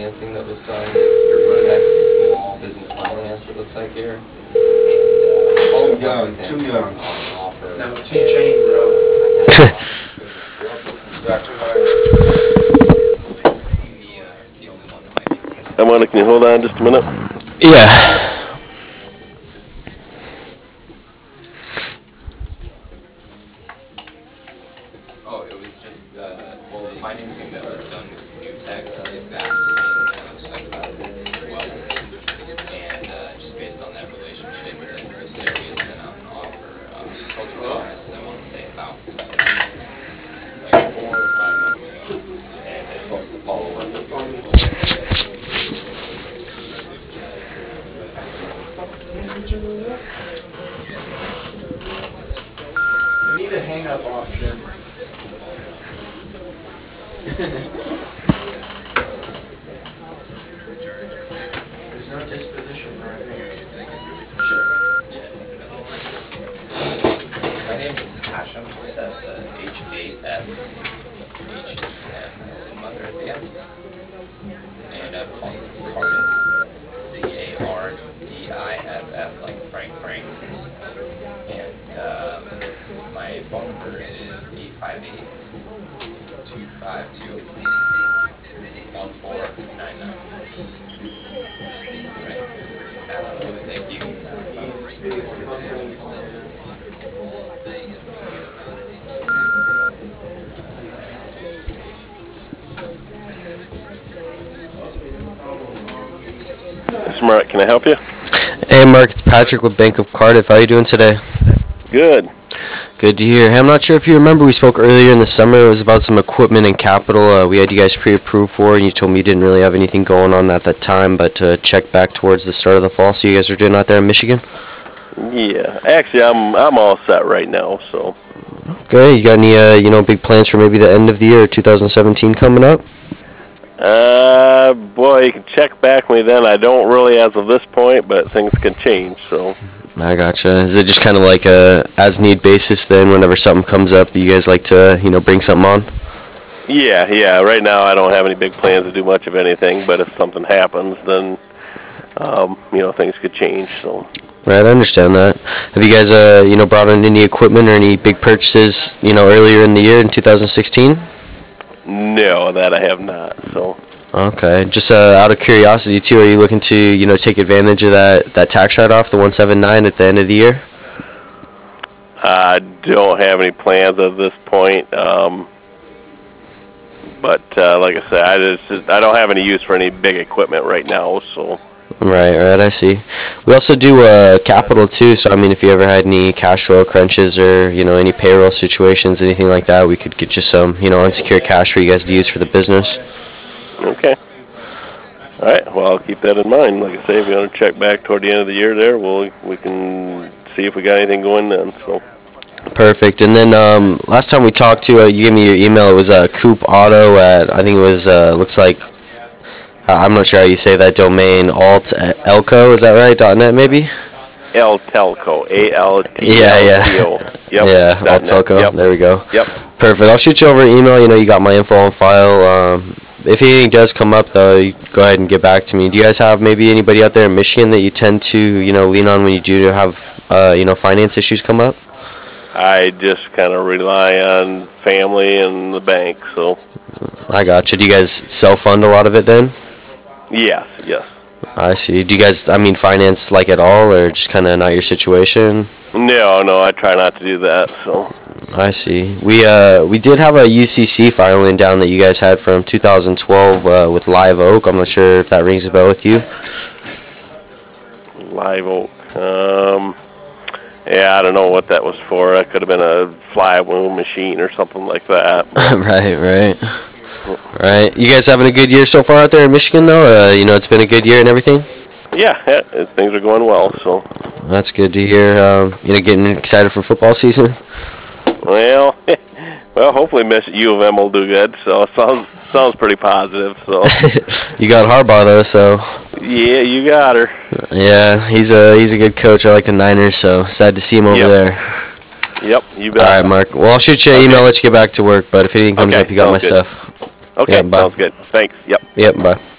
financing that was done through Small Business Finance, it looks like here. And Too young, too young. No, two chain road. Exactly right. Monica, can you hold on just a minute? Yeah. Oh, it was just, well, the financing that was done with Newtek, the exact same site classes as well. And just based on that relationship and interest there, we had sent out an offer, closer to us, I want to say about like 4 or 5 months ago. And as far as the follow-up, I need a hang-up option. There's no disposition right. sure. Yeah. My name is Hashem, that's H-A-S-H-E-M, as in mother at the end. And I'm calling from Cardiff, C-A-R-D-I-F-F, like Frank. And my phone number is 858-252-1499. Right. Absolutely, thank you. Smart, can I help you? Hey, Mark, it's Patrick with Bank of Cardiff. How are you doing today? Good. Good to hear. Hey, I'm not sure if you remember, we spoke earlier in the summer. It was about some equipment and capital we had you guys pre-approved for, and you told me you didn't really have anything going on at that time, but to check back towards the start of the fall. So you guys are doing out there in Michigan? Yeah, actually, I'm all set right now. So. Okay. You got any big plans for maybe the end of the year, 2017 coming up? Boy, you can check back with me then. I don't really as of this point, but things can change. So. I gotcha. Is it just kind of like a as-need basis then? Whenever something comes up, you guys like to bring something on? Yeah. Right now, I don't have any big plans to do much of anything. But if something happens, then things could change. So. Right, I understand that. Have you guys brought in any equipment or any big purchases earlier in the year in 2016? No, that I have not. So. Okay. Just out of curiosity too, are you looking to take advantage of that tax write-off, the 179 at the end of the year? I don't have any plans at this point. But like I said, I don't have any use for any big equipment right now. So. Right, I see. We also do capital too, so I mean if you ever had any cash flow crunches or any payroll situations, anything like that, we could get you some unsecured cash for you guys to use for the business. Okay. All right. Well, I'll keep that in mind. Like I say, if you want to check back toward the end of the year there, we can see if we got anything going then. So. Perfect. And then last time we talked to you gave me your email. It was Coop Auto at, I think it was looks like, I'm not sure how you say that domain, Elco, is that right? .net maybe? Altelco, A-L-T-L-C-O. Yeah. Yep. Yeah, Altelco. Yep. There we go. Yep. Perfect. I'll shoot you over an email. You got my info on file. If anything does come up, though, you go ahead and get back to me. Do you guys have maybe anybody out there in Michigan that you tend to, lean on when you do have, finance issues come up? I just kind of rely on family and the bank, so. I gotcha. Do you guys self-fund a lot of it then? Yes. I see. Do you guys, finance like at all, or just kind of not your situation? No, I try not to do that, so. I see. We did have a UCC filing down that you guys had from 2012 with Live Oak. I'm not sure if that rings a bell with you. Live Oak. Yeah, I don't know what that was for. That could have been a fly wheel machine or something like that. Right. You guys having a good year so far out there in Michigan, though? It's been a good year and everything? Yeah, things are going well, so. That's good to hear. Getting excited for football season? Well, hopefully U of M will do good, so it sounds pretty positive, so. You got Harbaugh, though, so. Yeah, you got her. Yeah, he's a good coach. I like the Niners, so sad to see him over there. Yep, you bet. All right, Mark. Well, I'll shoot you an email, let you get back to work, but if anything comes up, you got my stuff. Okay, bye. sounds good. Thanks. Yep. Bye.